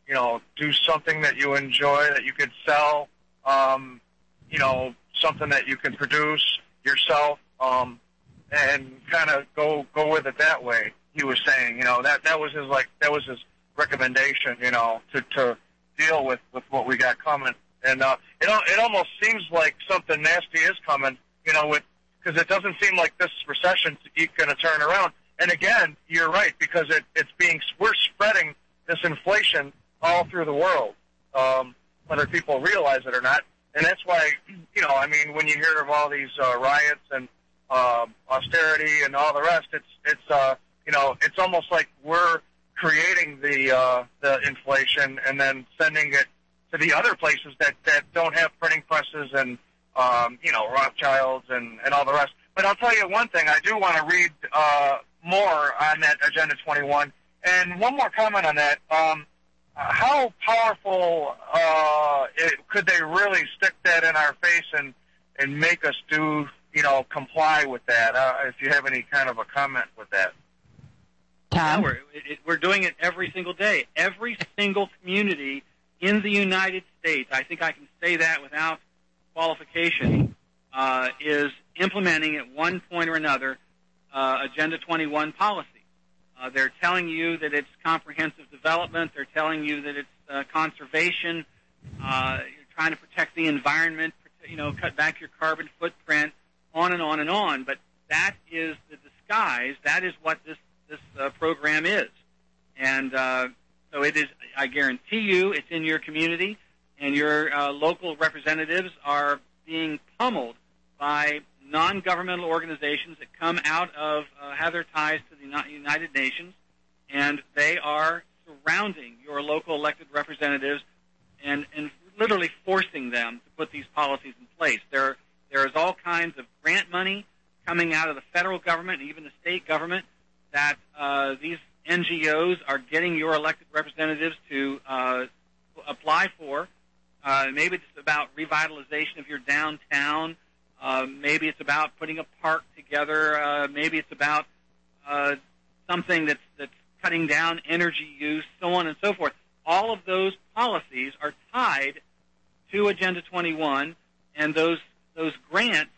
you know, do something that you enjoy that you could sell, um, you know, something that you can produce yourself, um, and kind of go go with it that way. He was saying, you know, that that was his like that was his recommendation, you know, to to deal with with what we got coming. And uh, it al- it almost seems like something nasty is coming, you know, with because it doesn't seem like this recession is going to turn around. And again, you're right, because it, it's being we're spreading this inflation all through the world, um, whether people realize it or not. And that's why, you know, I mean, when you hear of all these uh, riots and uh, austerity and all the rest, it's it's uh, you know, it's almost like we're creating the uh, the inflation and then sending it to the other places that, that don't have printing presses and um, you know, Rothschilds and, and all the rest. But I'll tell you one thing, I do want to read uh, more on that Agenda twenty-one. And one more comment on that. Um, how powerful uh, it, could they really stick that in our face and, and make us do, you know, comply with that? Uh, if you have any kind of a comment with that. Yeah, we're, it, we're doing it every single day. Every single community in the United States, I think I can say that without qualification, uh, is implementing at one point or another uh, Agenda twenty-one policy. Uh, they're telling you that it's comprehensive development. They're telling you that it's uh, conservation. Uh, you're trying to protect the environment, you know, cut back your carbon footprint, on and on and on. But that is the disguise. That is what this, this uh, program is. And uh, so it is, I guarantee you, it's in your community, and your uh, local representatives are being pummeled by non-governmental organizations that come out of, uh, have their ties to the United Nations, and they are surrounding your local elected representatives and, and literally forcing them to put these policies in place. There, there is all kinds of grant money coming out of the federal government and even the state government that uh, these N G Os are getting your elected representatives to uh, apply for. Uh, maybe it's about revitalization of your downtown. Uh, maybe it's about putting a park together. Uh, maybe it's about uh, something that's, that's cutting down energy use, so on and so forth. All of those policies are tied to Agenda twenty-one, and those those grants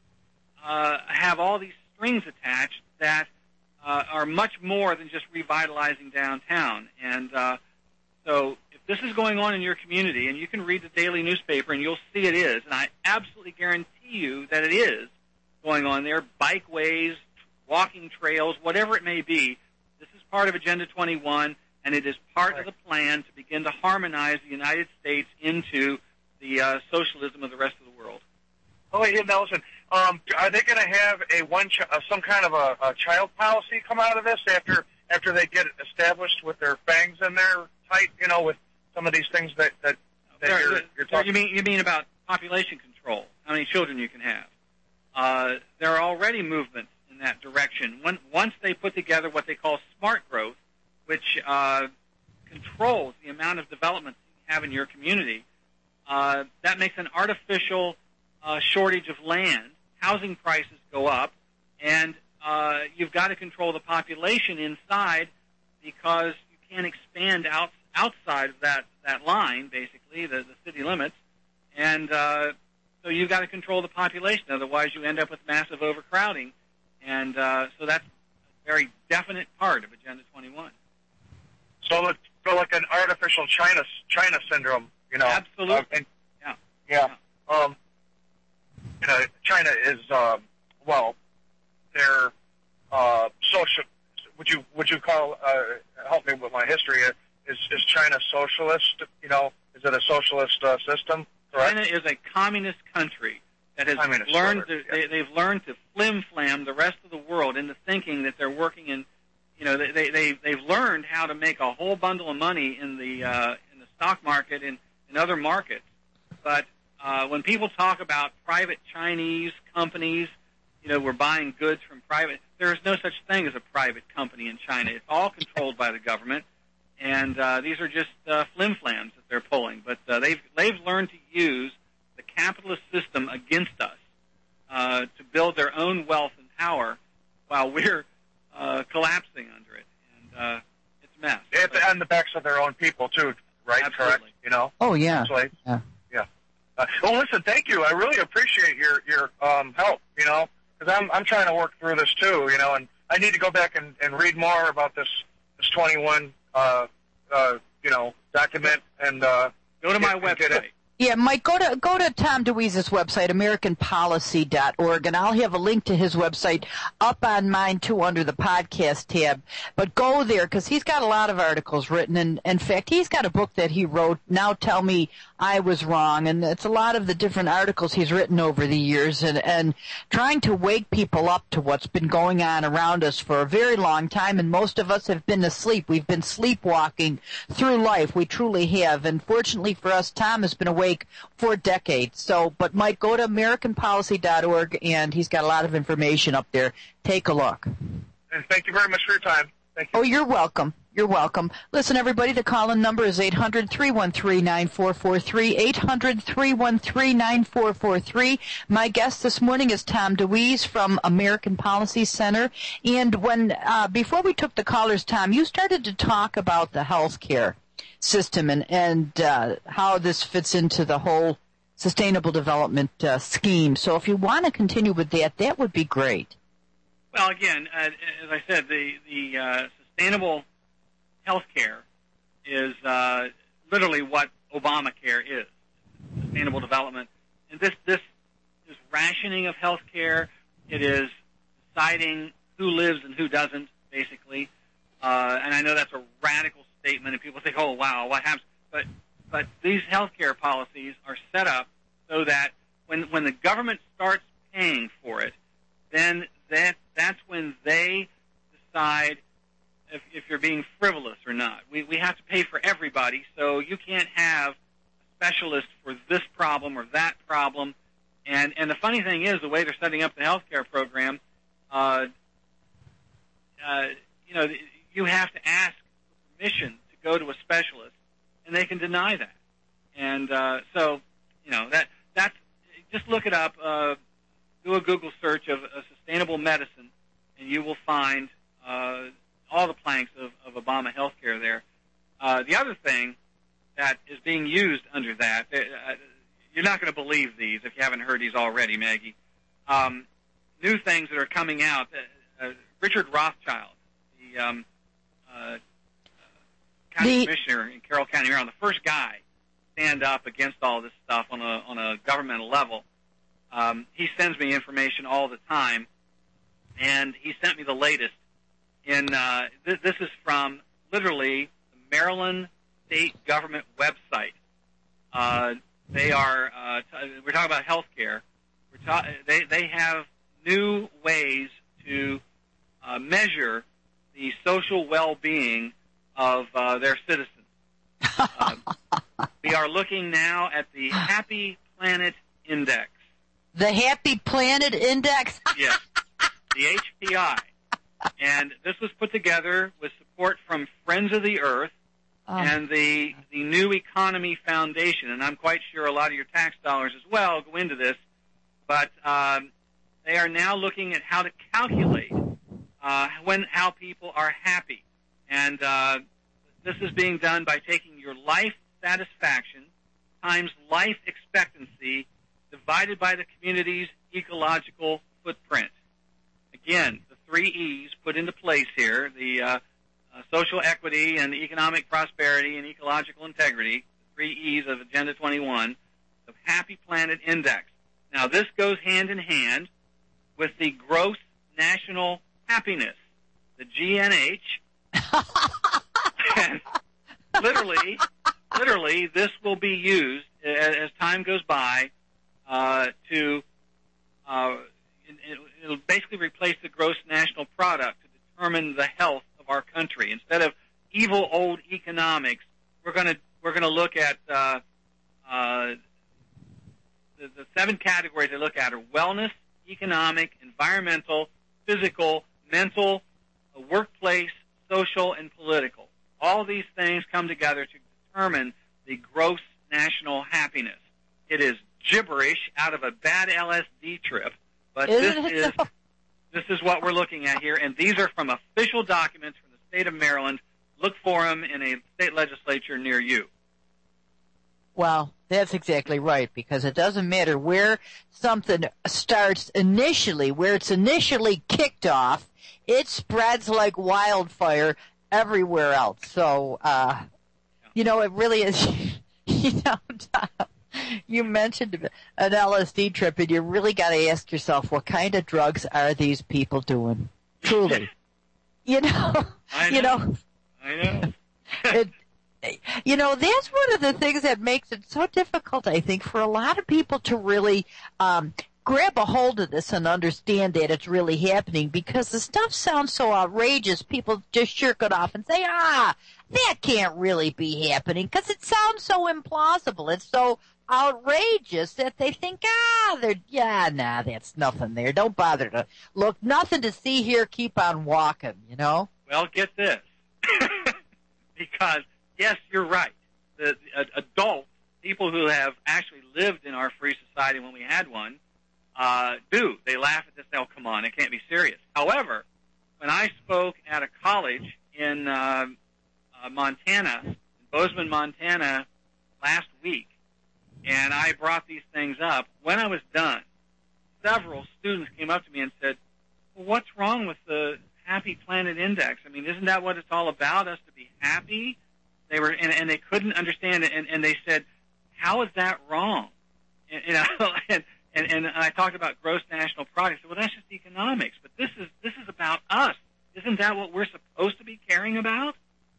uh, have all these strings attached that uh, are much more than just revitalizing downtown. And uh, so if this is going on in your community, and you can read the daily newspaper and you'll see it is, and I absolutely guarantee you that it is going on there, bikeways, walking trails, whatever it may be, this is part of Agenda twenty-one, and it is part of the plan to begin to harmonize the United States into the uh, socialism of the rest of the world. Oh, wait, Nelson, um, are they going to have a one ch- uh, some kind of a, a child policy come out of this after after they get established with their fangs in there tight, you know, with some of these things that, that, that Sorry, you're, you're talking you mean You mean about population control, how many children you can have? Uh, there are already movements in that direction. When, once they put together what they call smart growth, which uh, controls the amount of development you have in your community, uh, that makes an artificial uh, shortage of land. Housing prices go up, and uh, you've got to control the population inside because you can't expand out, outside of that, that line, basically, the, the city limits. And uh, so you've got to control the population. Otherwise, you end up with massive overcrowding. And uh, so that's a very definite part of Agenda twenty-one. So it's so like an artificial China China syndrome, you know. Absolutely. Uh, and, yeah. Yeah. Um, you know, China is uh, well, they're uh, social. Would you would you call uh, help me with my history? Is is China socialist? You know, is it a socialist uh, system? Correct? China is a communist country that has Communist learned order, to, yeah. they, they've learned to flim-flam the rest of the world into thinking that they're working in, you know, they, they, they, they've learned how to make a whole bundle of money in the, uh, in the stock market and in other markets. But uh, when people talk about private Chinese companies, you know, we're buying goods from private, there is no such thing as a private company in China. It's all controlled by the government. And uh, these are just uh, flim-flams that they're pulling. But uh, they've, they've learned to use the capitalist system against us uh, to build their own wealth and power while we're uh, collapsing under it. And uh, it's a mess. It's on the backs of their own people, too, right? Oh, yeah. Like, yeah. Yeah. Uh, well, listen, thank you. I really appreciate your your um, help, you know, because I'm, I'm trying to work through this, too, you know, and I need to go back and, and read more about this, this twenty-one, uh, uh, you know, document and uh, go to my get, website. Get it. Yeah, Mike, go to go to Tom DeWeese's website, American Policy dot org, and I'll have a link to his website up on mine, too, under the podcast tab. But go there, because he's got a lot of articles written, and in fact, he's got a book that he wrote, Now Tell Me I Was Wrong, and it's a lot of the different articles he's written over the years, and, and trying to wake people up to what's been going on around us for a very long time, and most of us have been asleep. We've been sleepwalking through life. We truly have, and fortunately for us, Tom has been awake for decades. So, but Mike, go to American Policy dot org, and he's got a lot of information up there. Take a look. And thank you very much for your time. Thank you. Oh, you're welcome. You're welcome. Listen, everybody, the call-in number is eight hundred, three one three, nine four four three, eight hundred, three one three, nine four four three. My guest this morning is Tom DeWeese from American Policy Center. And when uh, before we took the callers, Tom, you started to talk about the health care system and, and uh, how this fits into the whole sustainable development uh, scheme. So if you want to continue with that, that would be great. Well, again, uh, as I said, the, the uh, sustainable health care is uh, literally what Obamacare is, sustainable development. And this, this is rationing of health care. It is deciding who lives and who doesn't, basically. Uh, and I know that's a radical statement, and people think, oh, wow, what happens? But but these health care policies are set up so that when when the government starts paying for it, then that that's when they decide if, if you're being frivolous or not. We we have to pay for everybody, so you can't have a specialist for this problem or that problem. And and the funny thing is, the way they're setting up the health care program, uh, uh, you know, you have to ask permission to go to a specialist, and they can deny that. And uh, so, you know, that that's just look it up. Uh, do a Google search of uh, sustainable medicine, and you will find uh, all the planks of, of Obama healthcare there. Uh, the other thing that is being used under that, uh, you're not going to believe these if you haven't heard these already, Maggie. Um, new things that are coming out. Uh, uh, Richard Rothschild, the um, uh, county the, commissioner in Carroll County, Maryland, the first guy to stand up against all this stuff on a on a governmental level. Um, he sends me information all the time, and he sent me the latest. In uh, th- this is from literally the Maryland State Government website. Uh, they are uh, t- we're talking about health care. We're ta- they they have new ways to uh, measure the social well-being of uh, their citizens. Uh, we are looking now at the Happy Planet Index. The Happy Planet Index? Yes, the H P I. And this was put together with support from Friends of the Earth oh. and the the New Economy Foundation. And I'm quite sure a lot of your tax dollars as well go into this. But um, they are now looking at how to calculate uh, when how people are happy. And uh, this is being done by taking your life satisfaction times life expectancy divided by the community's ecological footprint. Again, the three E's put into place here, the uh, uh, social equity and economic prosperity and ecological integrity, the three E's of Agenda twenty-one, the Happy Planet Index. Now, this goes hand in hand with the gross national happiness, the G N H. And literally, literally, this will be used as, as time goes by uh, to uh, it, it'll basically replace the gross national product to determine the health of our country. Instead of evil old economics, we're going to we're going to look at uh, uh, the, the seven categories they look at are wellness, economic, environmental, physical, mental, uh, workplace, social, and political. All these things come together to determine the gross national happiness. It is gibberish out of a bad L S D trip, but this is this is what we're looking at here, and these are from official documents from the state of Maryland. Look for them in a state legislature near you. Well, that's exactly right, because it doesn't matter where something starts initially, where it's initially kicked off, it spreads like wildfire everywhere else. So, uh, you know, it really is, you know, Tom, you mentioned an L S D trip, and you really got to ask yourself, what kind of drugs are these people doing? Truly. You know, I know. you know. I know. it, You know, that's one of the things that makes it so difficult, I think, for a lot of people to really um, grab a hold of this and understand that it's really happening, because the stuff sounds so outrageous, people just shirk it off and say, ah, that can't really be happening, because it sounds so implausible. It's so outrageous that they think, ah, they're, yeah, nah, that's nothing there. Don't bother to look. Nothing to see here. Keep on walking, you know? Well, get this. Because, yes, you're right. The, the uh, adults, people who have actually lived in our free society when we had one, uh, do. They laugh at this. Oh, come on, it can't be serious. However, when I spoke at a college in uh, uh, Montana, in Bozeman, Montana, last week, and I brought these things up, when I was done, several students came up to me and said, well, what's wrong with the Happy Planet Index? I mean, isn't that what it's all about, us to be happy? They were, and, and they couldn't understand it, and, and they said, how is that wrong? And, you know, and, and, and I talked about gross national product. I said, well, that's just economics, but this is, this is about us. Isn't that what we're supposed to be caring about?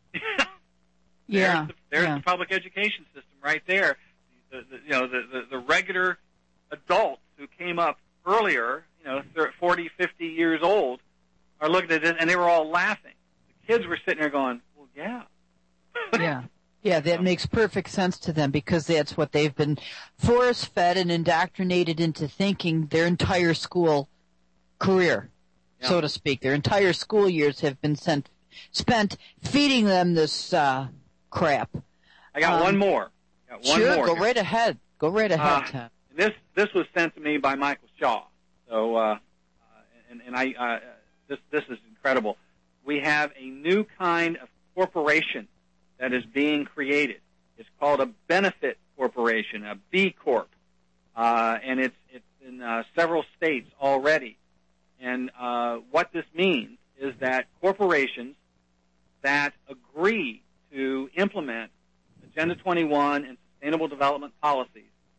Yeah. There's, the, there's yeah. the public education system right there. The, the, you know, the, the, the regular adults who came up earlier, you know, forty, fifty years old, are looking at this, and they were all laughing. The kids were sitting there going, well, yeah. Yeah. Yeah, that makes perfect sense to them, because that's what they've been force-fed and indoctrinated into thinking their entire school career, Yeah. so to speak. Their entire school years have been sent, spent feeding them this uh, crap. I got Um, one more. Got one sure, more go here. right ahead. Go right ahead, Uh, Tom. This this was sent to me by Michael Shaw. So, uh, uh, and, and I uh, this this is incredible. We have a new kind of corporation that is being created. It's called a benefit corporation, a B Corp, uh, and it's it's in uh, several states already. And uh, what this means is that corporations that agree to implement Agenda twenty-one and Sustainable Development policies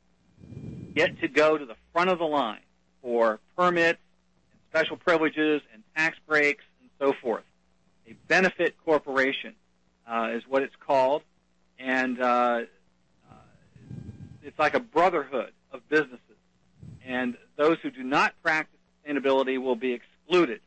get to go to the front of the line for permits and special privileges and tax breaks and so forth. A benefit corporation uh, is what it's called, and uh, uh, it's like a brotherhood of businesses. And those who do not practice sustainability will be excluded.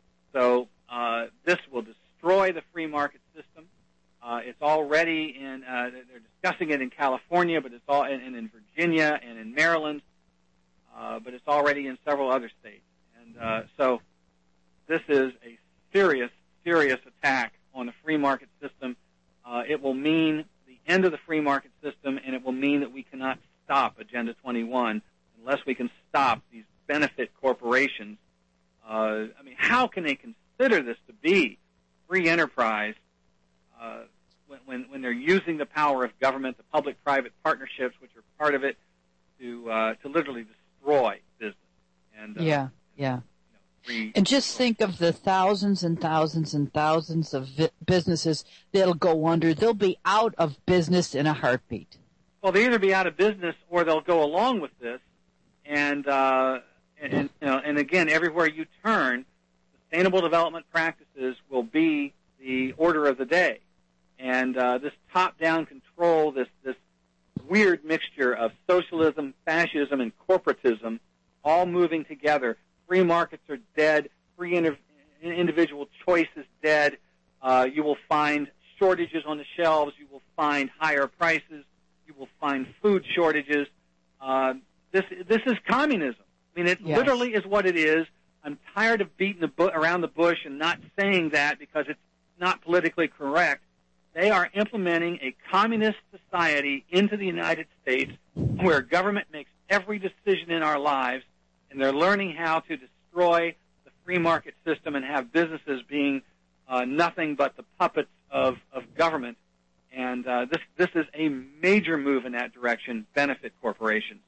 So uh, this will destroy the free market system. Uh, it's already in, uh, they're discussing it in California, but it's all in, in Virginia and in Maryland, uh, but it's already in several other states. And uh, so this is a serious, serious attack on the free market system. Uh, it will mean the end of the free market system, and it will mean that we cannot stop Agenda twenty-one unless we can stop these benefit corporations. Uh, I mean, how can they consider this to be free enterprise uh, when, when, when they're using the power of government, the public-private partnerships, which are part of it, to uh, to literally destroy business? And uh, Yeah, yeah. free And just think of the thousands and thousands and thousands of vi- businesses that'll go under. They'll be out of business in a heartbeat. Well, they'll either be out of business or they'll go along with this, and uh, and, and you know, and again, everywhere you turn, sustainable development practices will be the order of the day, and uh, this top-down control, this this weird mixture of socialism, fascism, and corporatism, all moving together. Free markets are dead. Free inter- individual choice is dead. Uh, you will find shortages on the shelves. You will find higher prices. You will find food shortages. Uh, this this is communism. I mean, it Yes. literally is what it is. I'm tired of beating the bu- around the bush and not saying that because it's not politically correct. They are implementing a communist society into the United States where government makes every decision in our lives, and they're learning how to destroy the free market system and have businesses being uh, nothing but the puppets of, of government. And uh, this this is a major move in that direction, benefit corporations.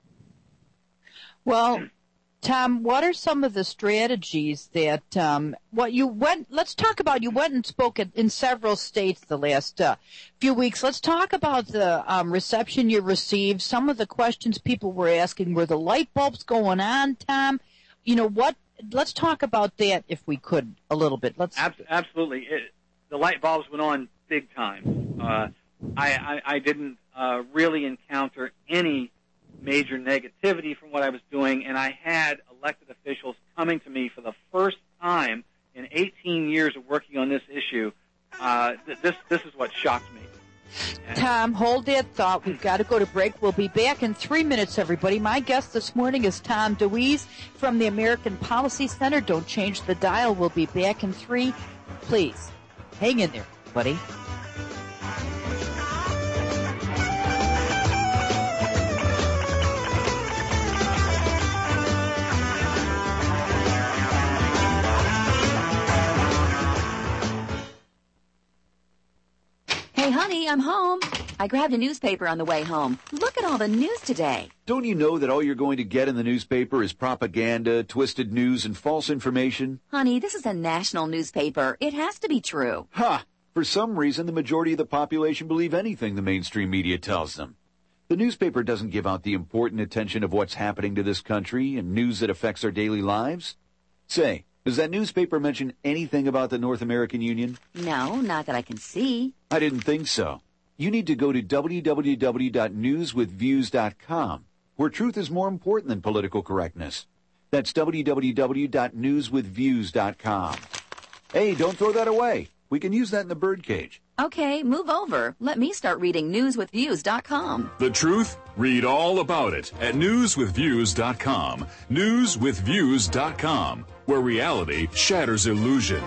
Well, Tom, what are some of the strategies that um, what you went? Let's talk about. You went and spoke at, in several states the last uh, few weeks. Let's talk about the um, reception you received. Some of the questions people were asking, were the light bulbs going on, Tom? You know what? Let's talk about that if we could a little bit. Let's Ab- absolutely. It, the light bulbs went on big time. Uh, I, I, I didn't uh, really encounter any major negativity from what I was doing, and I had elected officials coming to me for the first time in eighteen years of working on this issue. Uh, th- this this is what shocked me. And Tom, hold that thought. We've got to go to break. We'll be back in three minutes, everybody. My guest this morning is Tom DeWeese from the American Policy Center. Don't change the dial. We'll be back in three. Please, hang in there, buddy. Hey, honey, I'm home. I grabbed a newspaper on the way home. Look at all the news today. Don't you know that all you're going to get in the newspaper is propaganda, twisted news, and false information? Honey, this is a national newspaper. It has to be true. Ha! For some reason, the majority of the population believe anything the mainstream media tells them. The newspaper doesn't give out the important attention of what's happening to this country and news that affects our daily lives. Say, does that newspaper mention anything about the North American Union? No, not that I can see. I didn't think so. You need to go to w w w dot news with views dot com, where truth is more important than political correctness. That's w w w dot news with views dot com. Hey, don't throw that away. We can use that in the birdcage. Okay, move over. Let me start reading news with views dot com. The truth? Read all about it at news with views dot com. news with views dot com, where reality shatters illusion.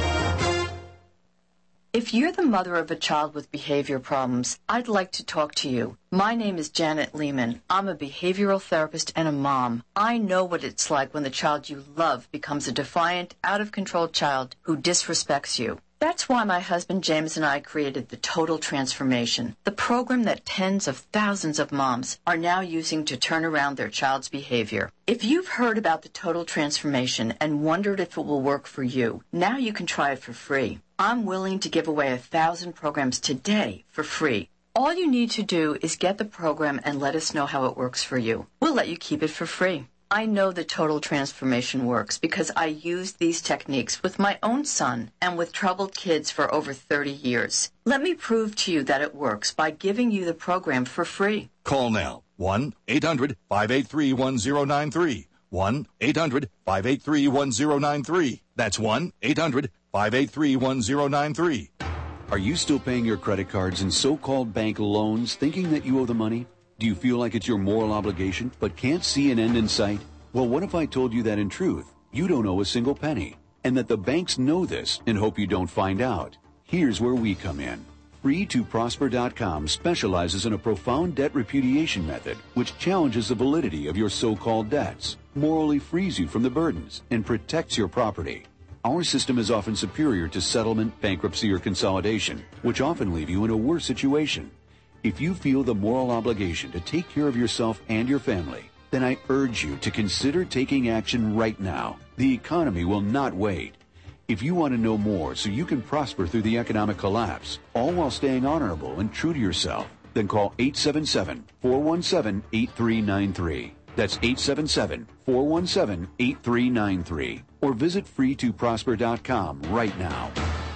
If you're the mother of a child with behavior problems, I'd like to talk to you. My name is Janet Lehman. I'm a behavioral therapist and a mom. I know what it's like when the child you love becomes a defiant, out-of-control child who disrespects you. That's why my husband James and I created the Total Transformation, the program that tens of thousands of moms are now using to turn around their child's behavior. If you've heard about the Total Transformation and wondered if it will work for you, now you can try it for free. I'm willing to give away a thousand programs today for free. All you need to do is get the program and let us know how it works for you. We'll let you keep it for free. I know the Total Transformation works because I used these techniques with my own son and with troubled kids for over thirty years. Let me prove to you that it works by giving you the program for free. Call now. one eight hundred five eight three one zero nine three. one eight hundred five eight three one zero nine three. That's one eight hundred five eight three one zero nine three. Are you still paying your credit cards and so-called bank loans thinking that you owe the money? Do you feel like it's your moral obligation but can't see an end in sight? Well, what if I told you that in truth, you don't owe a single penny, and that the banks know this and hope you don't find out? Here's where we come in. free to prosper dot com specializes in a profound debt repudiation method which challenges the validity of your so-called debts, morally frees you from the burdens, and protects your property. Our system is often superior to settlement, bankruptcy, or consolidation, which often leave you in a worse situation. If you feel the moral obligation to take care of yourself and your family, then I urge you to consider taking action right now. The economy will not wait. If you want to know more so you can prosper through the economic collapse, all while staying honorable and true to yourself, then call eight seven seven, four one seven, eight three nine three. That's eight seven seven, four one seven, eight three nine three. Or visit free to prosper dot com right now.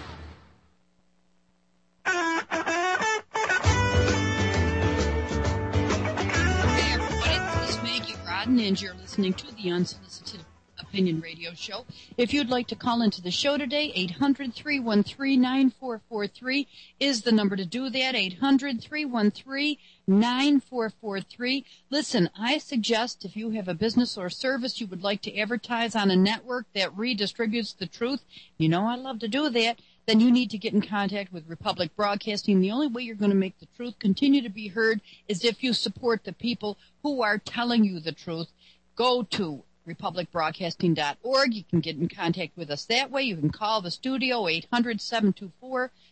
Hey everybody, this is Maggie Rodden and you're listening to the Unsolicited Opinion Radio Show. If you'd like to call into the show today, eight hundred, three one three, nine four four three is the number to do that, eight hundred, three one three, nine four four three. Listen, I suggest if you have a business or service you would like to advertise on a network that redistributes the truth, you know I love to do that, then you need to get in contact with Republic Broadcasting. The only way you're going to make the truth continue to be heard is if you support the people who are telling you the truth. Go to republic broadcasting dot org. You can get in contact with us that way. You can call the studio, eight hundred, seven two four,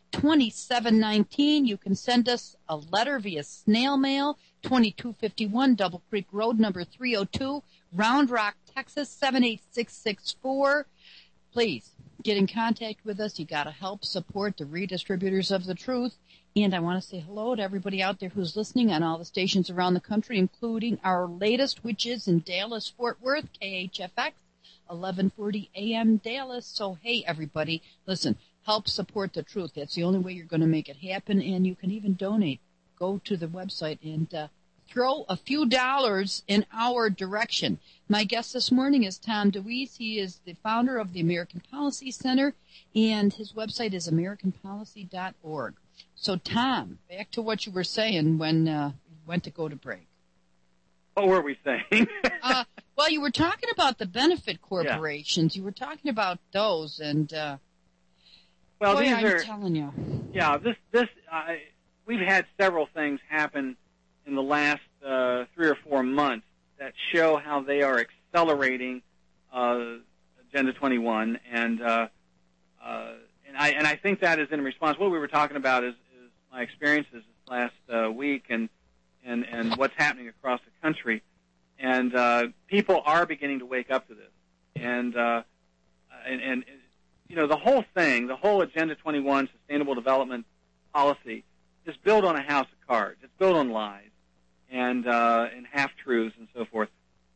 twenty-seven nineteen. You can send us a letter via snail mail, twenty-two fifty-one Double Creek Road, number three oh two, Round Rock, Texas, seven eight six six four. Please get in contact with us. You got to help support the redistributors of the truth. And I want to say hello to everybody out there who's listening on all the stations around the country, including our latest, which is in Dallas, Fort Worth, K H F X, eleven forty A M Dallas. So, hey, everybody, listen, help support the truth. That's the only way you're going to make it happen. And you can even donate. Go to the website and uh, throw a few dollars in our direction. My guest this morning is Tom DeWeese. He is the founder of the American Policy Center, and his website is american policy dot org. So, Tom, back to what you were saying when uh, you went to go to break. What were we saying? uh, well, you were talking about the benefit corporations. Yeah. You were talking about those, and uh, well, boy, these I'm are, telling you. Yeah, this this uh, we've had several things happen in the last uh, three or four months that show how they are accelerating uh, Agenda twenty-one, and uh, uh, and I and I think that is in response. What we were talking about is, is my experiences this last uh, week, and and and what's happening across the country, and uh, people are beginning to wake up to this, and uh, and and you know the whole thing, the whole Agenda twenty-one Sustainable Development Policy is built on a house of cards. It's built on lies and uh, and half-truths and so forth.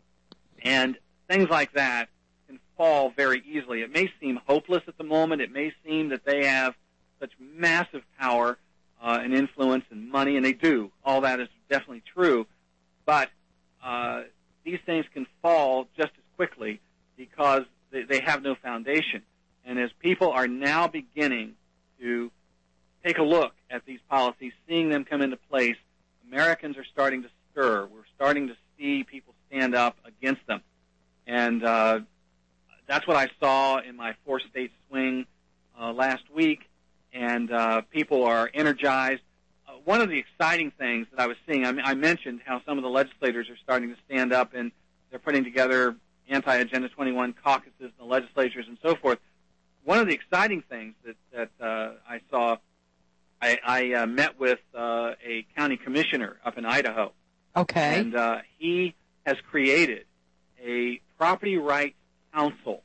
And things like that can fall very easily. It may seem hopeless at the moment. It may seem that they have such massive power uh, and influence and money, and they do. All that is definitely true. But uh, these things can fall just as quickly because they, they have no foundation. And as people are now beginning to take a look at these policies, seeing them come into place, Americans are starting to stir. We're starting to see people stand up against them. And uh, that's what I saw in my four-state swing uh, last week, and uh, people are energized. Uh, one of the exciting things that I was seeing, I, mean, I mentioned how some of the legislators are starting to stand up, and they're putting together anti-Agenda twenty-one caucuses in the legislatures and so forth. One of the exciting things that, that uh, I saw, I, I uh, met with uh, a county commissioner up in Idaho. Okay. And uh, he has created a property rights council,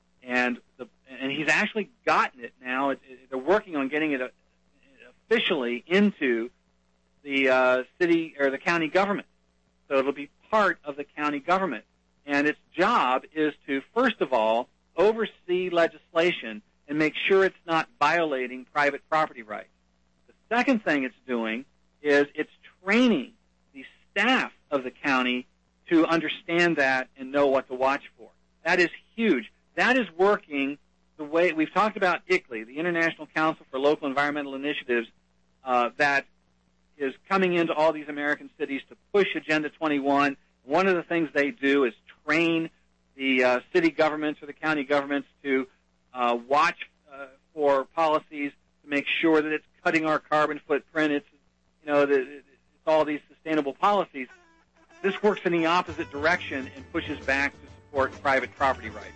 and the and he's actually gotten it now. It, it, they're working on getting it uh, officially into the uh, city or the county government, so it'll be part of the county government. And its job is to, first of all, oversee legislation and make sure it's not violating private property rights. The second thing it's doing is it's training the staff of the county to understand that and know what to watch for. That is huge. That is working the way we've talked about I C L E, the International Council for Local Environmental Initiatives, uh, that is coming into all these American cities to push Agenda twenty-one. One of the things they do is train the uh, city governments or the county governments to uh, watch uh, for policies to make sure that it's cutting our carbon footprint. It's, you know, the, it's all these sustainable policies. This works in the opposite direction and pushes back to support private property rights.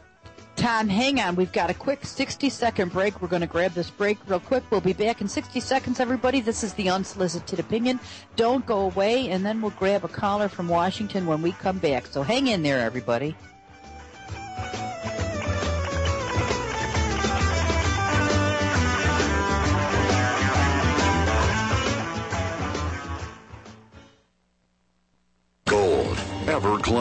Tom, hang on. We've got a quick sixty-second break. We're going to grab this break real quick. We'll be back in sixty seconds, everybody. This is the Unsolicited Opinion. Don't go away, and then we'll grab a caller from Washington when we come back. So hang in there, everybody. Gold, ever